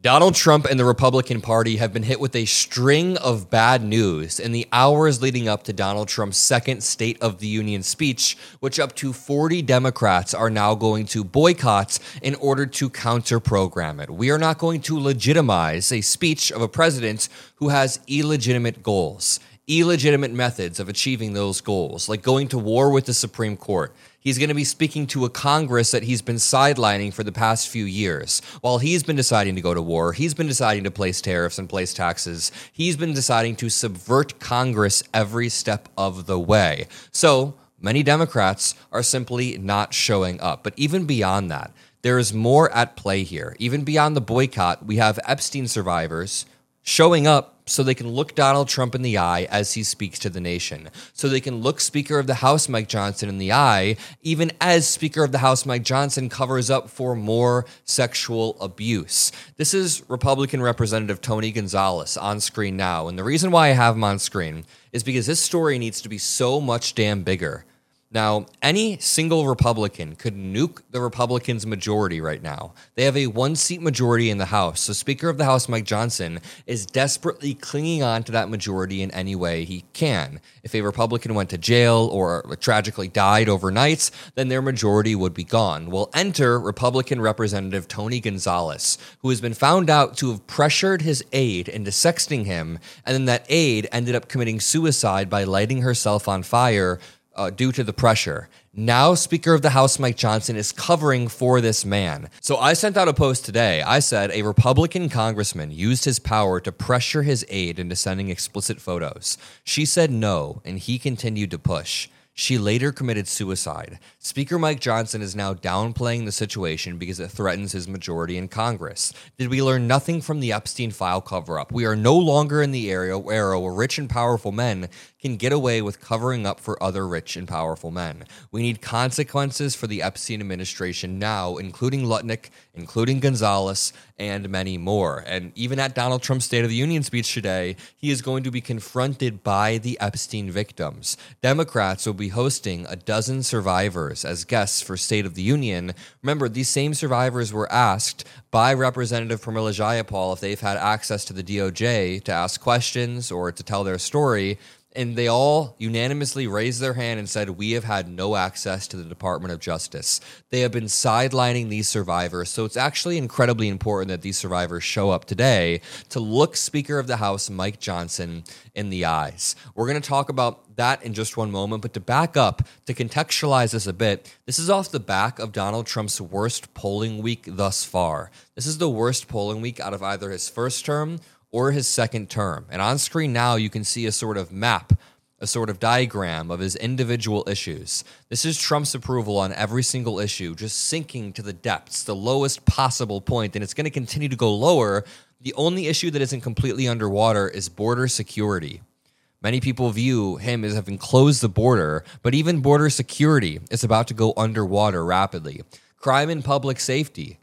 Donald Trump and the Republican Party have been hit with a string of bad news in the hours leading up to Donald Trump's second State of the Union speech, which up to 40 Democrats are now going to boycott in order to counter-program it. We are not going to legitimize a speech of a president who has illegitimate goals, illegitimate methods of achieving those goals, like going to war with the Supreme Court. He's going to be speaking to a Congress that he's been sidelining for the past few years. While he's been deciding to go to war, he's been deciding to place tariffs and place taxes. He's been deciding to subvert Congress every step of the way. So many Democrats are simply not showing up. But even beyond that, there is more at play here. Even beyond the boycott, we have Epstein survivors showing up so they can look Donald Trump in the eye as he speaks to the nation. So they can look Speaker of the House Mike Johnson in the eye, even as Speaker of the House Mike Johnson covers up for more sexual abuse. This is Republican Representative Tony Gonzalez on screen now. And the reason why I have him on screen is because this story needs to be so much damn bigger. Now, any single Republican could nuke the Republicans' majority right now. They have a one-seat majority in the House, so Speaker of the House Mike Johnson is desperately clinging on to that majority in any way he can. If a Republican went to jail or tragically died overnight, then their majority would be gone. Well, enter Republican Representative Tony Gonzalez, who has been found out to have pressured his aide into sexting him, and then that aide ended up committing suicide by lighting herself on fire due to the pressure. Now, Speaker of the House Mike Johnson is covering for this man. So I sent out a post today. I said a Republican congressman used his power to pressure his aide into sending explicit photos. She said no, and he continued to push. She later committed suicide. Speaker Mike Johnson is now downplaying the situation because it threatens his majority in Congress. Did we learn nothing from the Epstein file cover-up? We are no longer in the era where rich and powerful men can get away with covering up for other rich and powerful men. We need consequences for the Epstein administration now, including Lutnick, including Gonzalez, and many more. And even at Donald Trump's State of the Union speech today, he is going to be confronted by the Epstein victims. Democrats will be hosting a dozen survivors as guests for State of the Union. Remember, these same survivors were asked by Representative Pramila Jayapal if they've had access to the DOJ to ask questions or to tell their story. And they all unanimously raised their hand and said, we have had no access to the Department of Justice. They have been sidelining these survivors. So it's actually incredibly important that these survivors show up today to look Speaker of the House Mike Johnson in the eyes. We're going to talk about that in just one moment. But to back up, to contextualize this a bit, this is off the back of Donald Trump's worst polling week thus far. This is the worst polling week out of either his first term or his second term. And on screen now, you can see a sort of map, a sort of diagram of his individual issues. This is Trump's approval on every single issue, just sinking to the depths, the lowest possible point, and it's going to continue to go lower. The only issue that isn't completely underwater is border security. Many people view him as having closed the border, but even border security is about to go underwater rapidly. Crime and public safety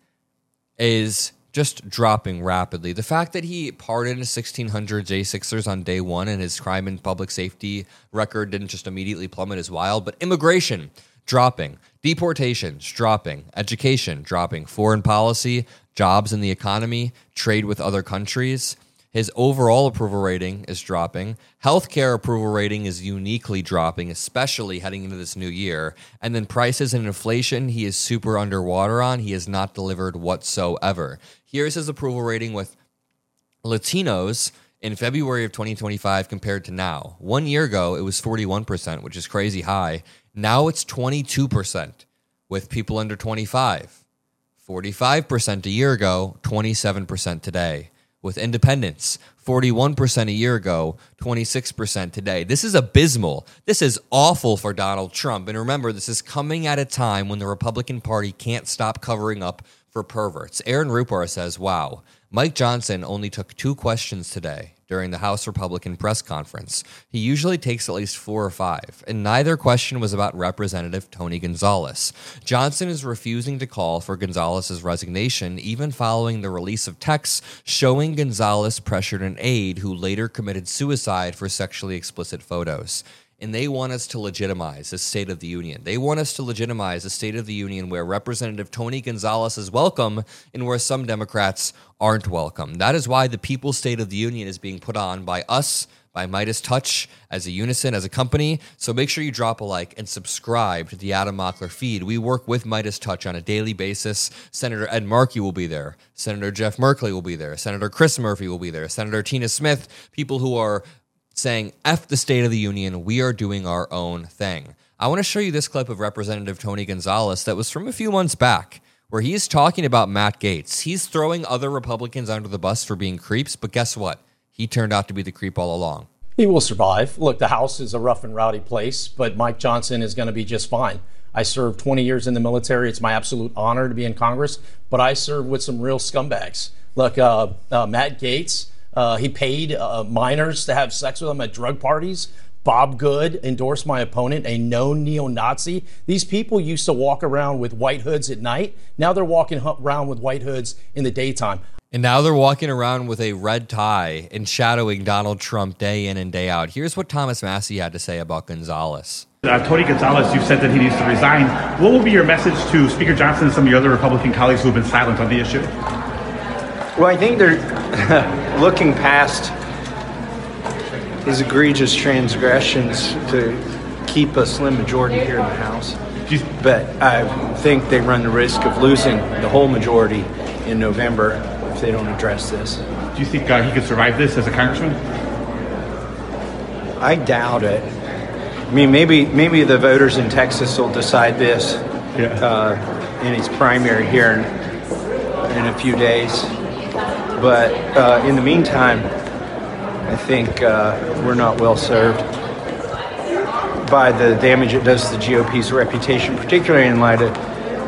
is just dropping rapidly. The fact that he pardoned 1,600 J6ers on day one and his crime and public safety record didn't just immediately plummet is wild, but immigration dropping, deportations dropping, education dropping, foreign policy, jobs in the economy, trade with other countries. His overall approval rating is dropping. Healthcare approval rating is uniquely dropping, especially heading into this new year. And then prices and inflation, he is super underwater on. He has not delivered whatsoever. Here's his approval rating with Latinos in February of 2025 compared to now. 1 year ago, it was 41%, which is crazy high. Now it's 22% with people under 25. 45% a year ago, 27% today. With independents, 41% a year ago, 26% today. This is abysmal. This is awful for Donald Trump. And remember, this is coming at a time when the Republican Party can't stop covering up for perverts. Aaron Rupar says, wow, Mike Johnson only took 2 questions today during the House Republican press conference. He usually takes at least 4 or 5, and neither question was about Representative Tony Gonzalez. Johnson is refusing to call for Gonzalez's resignation, even following the release of texts showing Gonzalez pressured an aide who later committed suicide for sexually explicit photos. and they want us to legitimize the State of the Union. They want us to legitimize a State of the Union where Representative Tony Gonzalez is welcome and where some Democrats aren't welcome. That is why the People's State of the Union is being put on by us, by MeidasTouch, as a unison, as a company. So make sure you drop a like and subscribe to the Adam Mockler feed. We work with MeidasTouch on a daily basis. Senator Ed Markey will be there. Senator Jeff Merkley will be there. Senator Chris Murphy will be there. Senator Tina Smith, people who are saying, F the State of the Union, we are doing our own thing. I want to show you this clip of Representative Tony Gonzalez that was from a few months back, where he's talking about Matt Gaetz. He's throwing other Republicans under the bus for being creeps, but guess what? He turned out to be the creep all along. He will survive. Look, the House is a rough and rowdy place, but Mike Johnson is going to be just fine. I served 20 years in the military. It's my absolute honor to be in Congress, but I served with some real scumbags. Look, Matt Gaetz, he paid minors to have sex with him at drug parties. Bob Good endorsed my opponent, a known neo-Nazi. These people used to walk around with white hoods at night. Now they're walking around with white hoods in the daytime. And now they're walking around with a red tie and shadowing Donald Trump day in and day out. Here's what Thomas Massie had to say about Gonzalez. Tony Gonzalez, you've said that he needs to resign. What will be your message to Speaker Johnson and some of your other Republican colleagues who have been silent on the issue? Well, I think they're looking past his egregious transgressions to keep a slim majority here in the House. But I think they run the risk of losing the whole majority in November if they don't address this. Do you think he could survive this as a congressman? I doubt it. I mean, maybe the voters in Texas will decide this in his primary here in a few days. But in the meantime, I think we're not well served by the damage it does to the GOP's reputation, particularly in light of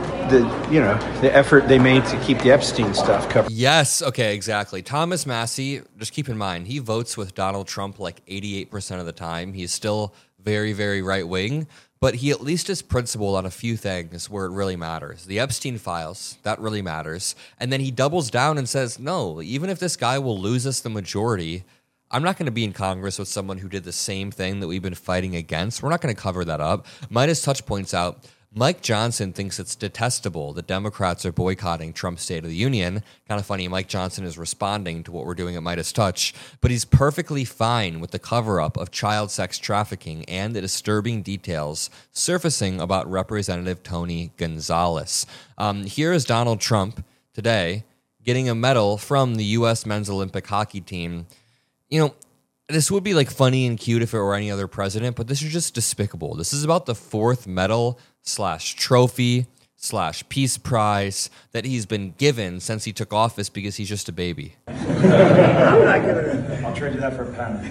the effort they made to keep the Epstein stuff covered. Yes, okay, exactly. Thomas Massie, just keep in mind, he votes with Donald Trump like 88% of the time. He's still very, very right-wing, but he at least is principled on a few things where it really matters. The Epstein files, that really matters. And then he doubles down and says, no, even if this guy will lose us the majority, I'm not going to be in Congress with someone who did the same thing that we've been fighting against. We're not going to cover that up. MeidasTouch points out, Mike Johnson thinks it's detestable that Democrats are boycotting Trump's State of the Union. Kind of funny, Mike Johnson is responding to what we're doing at MeidasTouch, but he's perfectly fine with the cover-up of child sex trafficking and the disturbing details surfacing about Representative Tony Gonzalez. Here is Donald Trump today getting a medal from the U.S. men's Olympic hockey team. You know, this would be like funny and cute if it were any other president, but this is just despicable. This is about the fourth medal / trophy / peace prize that he's been given since he took office because he's just a baby. I'm not giving it. I'll trade you that for a pen.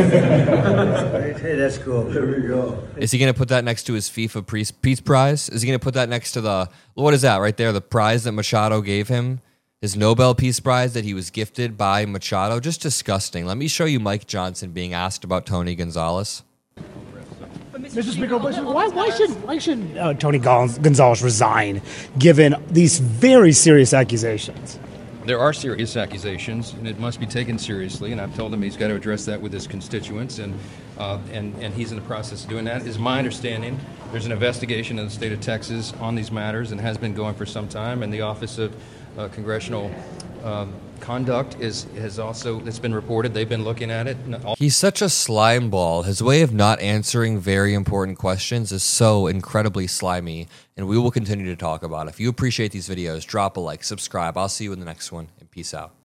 Hey, that's cool. There we go. Is he going to put that next to his FIFA peace prize? Is he going to put that next to the, what is that right there? The prize that Machado gave him? His Nobel Peace Prize that he was gifted by Machado? Just disgusting. Let me show you Mike Johnson being asked about Tony Gonzalez. Mr. Speaker, why should Tony Gonzalez resign given these very serious accusations? There are serious accusations, and it must be taken seriously. And I've told him he's got to address that with his constituents, and he's in the process of doing that. Is my understanding. There's an investigation in the state of Texas on these matters, and has been going for some time. And the Office of Congressional Conduct has also, it's been reported, they've been looking at it. He's such a slime ball. His way of not answering very important questions is so incredibly slimy, and we will continue to talk about it. If you appreciate these videos, drop a like, subscribe. I'll see you in the next one, and peace out.